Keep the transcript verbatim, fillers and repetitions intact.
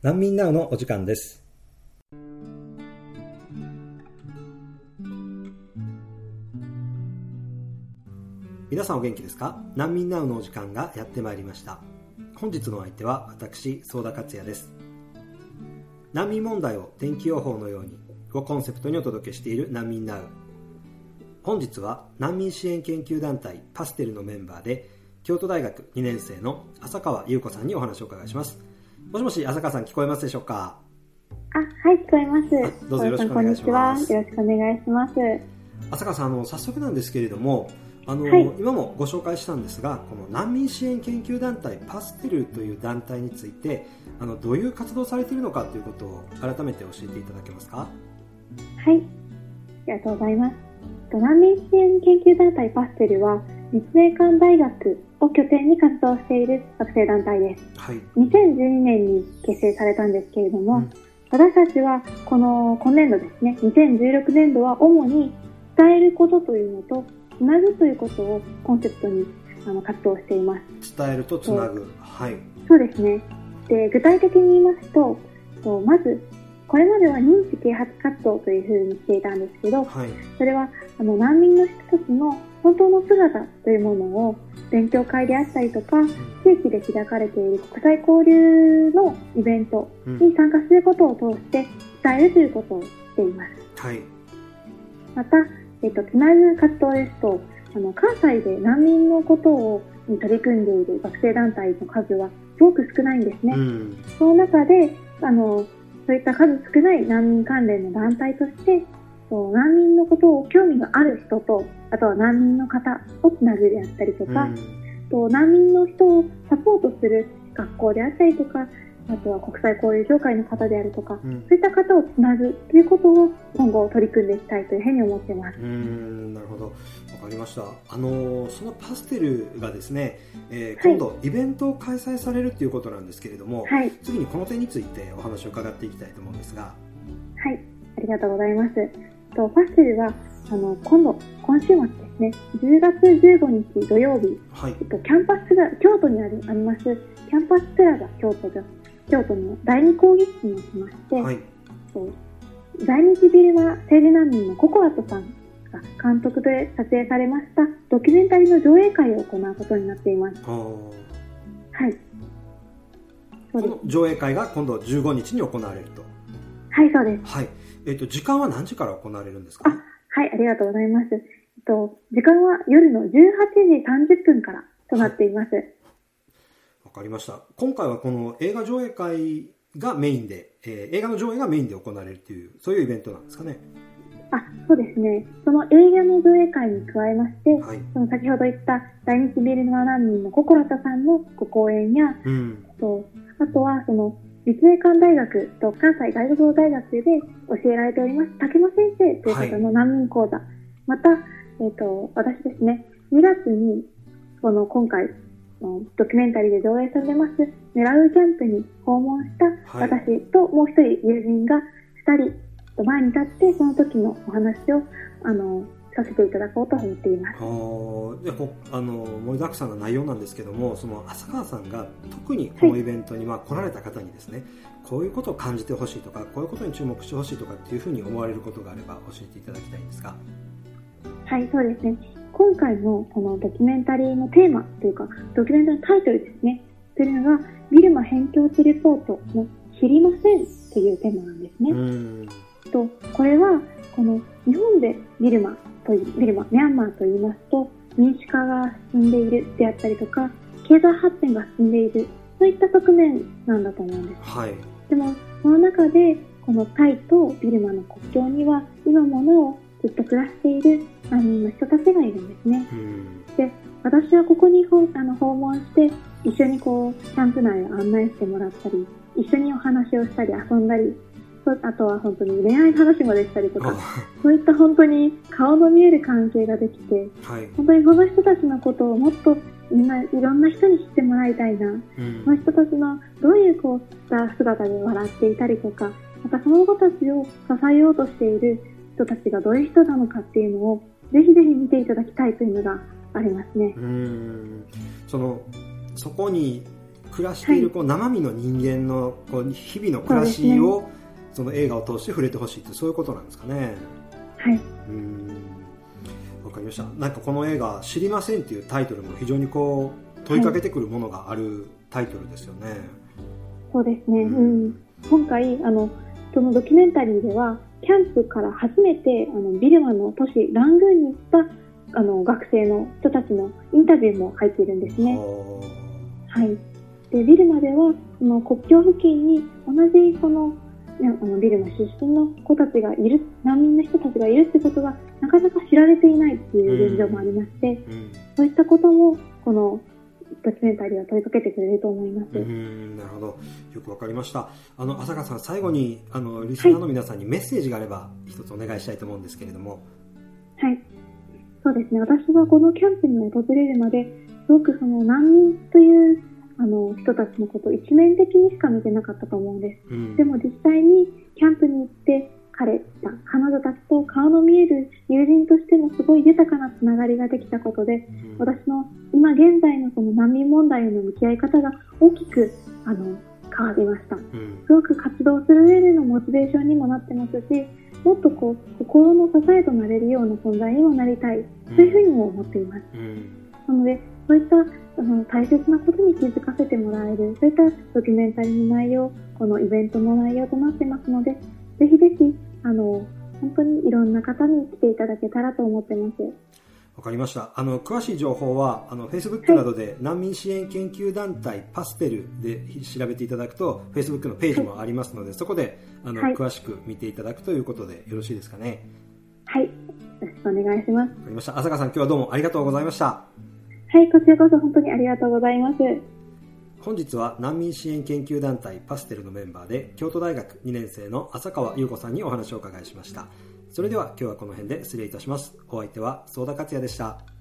難民ナウのお時間です。皆さんお元気ですか？難民ナウのお時間がやってまいりました。本日の相手は私、相田克也です。難民問題を天気予報のようにをコンセプトにお届けしている難民ナウ。本日は難民支援研究団体パステルのメンバーで京都大学にねん生の浅川優子さんにお話をお伺いします。もしもし、浅川さん聞こえますでしょうか？ あ、はい、聞こえます。 どうぞよろしくお願いします。 こんにちは。よろしくお願いします。 浅川さん、あの早速なんですけれども、あの、はい、今もご紹介したんですが、この難民支援研究団体パステルという団体について、あのどういう活動をされているのかということを改めて教えていただけますか？ はい、ありがとうございます。難民支援研究団体パステルは立命館大学を拠点に活動している学生団体です。はい、にせんじゅうにねんに結成されたんですけれども、うん、私たちはこの今年度ですね、にせんじゅうろくねんどは主に伝えることというのとつなぐということをコンセプトにあの活動しています。 伝えるとつなぐ、はい、 そうですね。で、具体的に言いますと、まずこれまでは認知啓発活動というふうにしていたんですけど、はい、それはあの難民の人たちの本当の姿というものを勉強会であったりとか、地域で開かれている国際交流のイベントに参加することを通して伝えるということをしています。はい、また、えっと、つなぐ活動ですと、あの関西で難民のことをに取り組んでいる学生団体の数はすごく少ないんですね。うん、その中であのそういった数少ない難民関連の団体として難民のことを興味がある人と、あとは難民の方をつなぐであったりとか、うん、と難民の人をサポートする学校であったりとか、あとは国際交流協会の方であるとか、うん、そういった方をつなぐということを今後取り組んでいきたいというふうに思っています。 うーん、なるほど、わかりました。あのそのパステルがですね、えー、今度イベントを開催されるということなんですけれども、はい、次にこの点についてお話を伺っていきたいと思うんですが。 はい、ありがとうございます。とパステルはあの今度今週末ですね、じゅうがつじゅうごにち土曜日、はい、えっと、キャンパスが京都にありありますキャンパスプラザ京都で京都の第二講義室におきまして、はい、在日ビルマ政治難民のココラトさんが監督で撮影されましたドキュメンタリーの上映会を行うことになっています。はい、 この上映会が今度じゅうごにちに行われると。 はい、そうです。 はい、えーと、時間は何時から行われるんですか？ あ、はい、ありがとうございます。えっと、時間は夜のじゅうはちじさんじゅっぷんからとなっています。はい、 わかりました。今回はこの映画上映会がメインで、えー、映画の上映がメインで行われるという、そういうイベントなんですかね？ あ、そうですね。その映画の上映会に加えまして、はい、その先ほど言った在日ビルマ難民のココラタさんのご講演や、うん、とあとはその立命館大学と関西外国語大学で教えられております竹間先生という方の難民講座、はい、また、えーと、私ですね、にがつにこの今回ドキュメンタリーで上映されますメラウキャンプに訪問した私ともう一人友人がふたり前に立ってその時のお話をあのさせていただこうと思っています。 あでこあの盛りだくさんな内容なんですけども、その浅川さんが特にこのイベントに、まあ、来られた方にですね、こういうことを感じてほしいとか、こういうことに注目してほしいとかっていうふうに思われることがあれば教えていただきたいんですが。 はい、そうですね。今回のこのドキュメンタリーのテーマというかドキュメンタリーのタイトルですね、というのがビルマ辺境地レポートの知りませんというテーマなんですね。うんとこれはこの日本でビルマというビルマ、ミャンマーといいますと民主化が進んでいるであったりとか経済発展が進んでいる、そういった側面なんだと思うんです。はい、でもその中でこのタイとビルマの国境には今もなおずっと暮らしている難民の人たちがいるんですね。で、私はここにあの訪問して一緒にこうキャンプ内を案内してもらったり、一緒にお話をしたり遊んだり、あとは本当に恋愛の話もできたりとか、そういった本当に顔の見える関係ができて、はい、本当にこの人たちのことをもっとみんないろんな人に知ってもらいたいな、うん、その人たちのどういうこうした姿で笑っていたりとか、またその子たちを支えようとしている人たちがどういう人なのかっていうのをぜひぜひ見ていただきたいというのがありますね。 うーんそのそこに暮らしているこう生身の人間のこう日々の暮らしをその映画を通して触れてほしいってそういうことなんですかね。 はい。 うーん、わかりました。なんかこの映画知りませんっていうタイトルも非常にこう問いかけてくるものがあるタイトルですよね。はい、 そうですね。うん、今回あのそのドキュメンタリーではキャンプから初めてあのビルマの都市ラングーンに行ったあの学生の人たちのインタビューも入っているんですね。はい。でビルマではその国境付近に同じそのあのビルマ出身の子たちがいる、難民の人たちがいるってことがなかなか知られていないっていう現状もありまして、うんうん、そういったこともこのドキュメンタリーは問いかけてくれると思います。 うん、なるほど、よくわかりました。あの浅香さん、最後にあのリスナーの皆さんにメッセージがあれば一つお願いしたいと思うんですけれども。 はい、そうですね。私はこのキャンプに訪れるまですごくその難民というあの人たちのことを一面的にしか見てなかったと思うんです、うん、でも実際にキャンプに行って彼ら彼女たちと顔の見える友人としてのすごい豊かなつながりができたことで、うん、私の今現在のその難民問題への向き合い方が大きくあの変わりました、うん、すごく活動する上でのモチベーションにもなってますし、もっとこう心の支えとなれるような存在にもなりたい、そういうふうにも思っています、うん、なのでそういったあの大切なことに気づかせてもらえる、そういったドキュメンタリーの内容、このイベントの内容となってますので、ぜひぜひあの本当にいろんな方に来ていただけたらと思ってます。 わかりました。あの詳しい情報はあの Facebook などで難民支援研究団体パステルで調べていただくと Facebook のページもありますので、はい、そこであの、はい、詳しく見ていただくということでよろしいですかね。 はい、よろしくお願いします。わかりました。浅香さん、今日はどうもありがとうございました。 はい、こちらこそ本当にありがとうございます。 本日は難民支援研究団体パステルのメンバーで京都大学にねん生の浅川優子さんにお話をお伺いしました。それでは今日はこの辺で失礼いたします。お相手は相田克也でした。